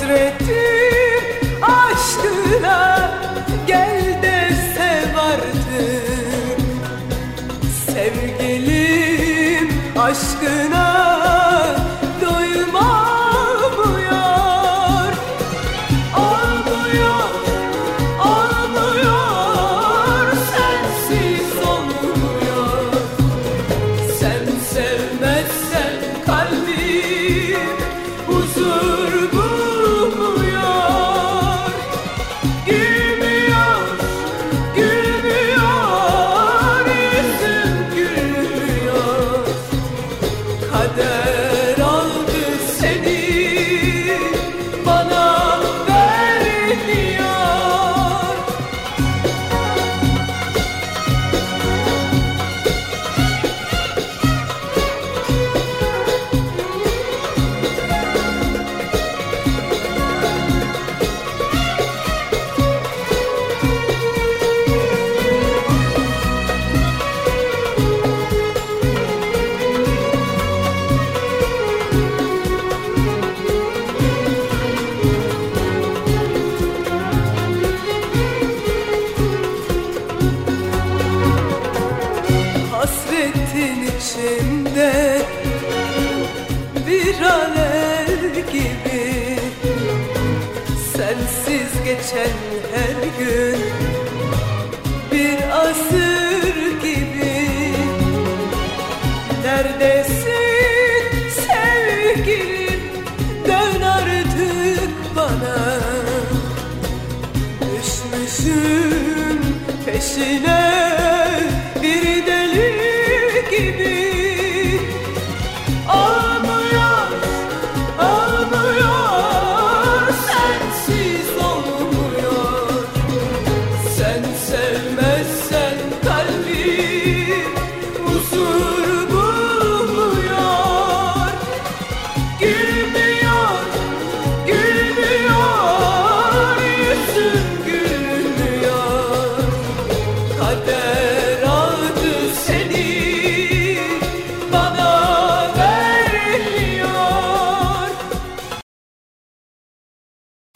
Hasretim aşkına, gel de sev artık. Sevgilim aşkına doymamıyor. Olmuyor, olmuyor, sensiz olmuyor. Sen sevmezsen kalbim huzur bulmuyor. Gülmüyor, gülmüyor, yüzüm gülmüyor. Kader aldı seni, bana vermiyor. Hasretin içinde bir alev gibi, sensiz geçen her gün bir asır gibi. Neredesin sevgilim, dön artık bana. Düşmüşüm peşine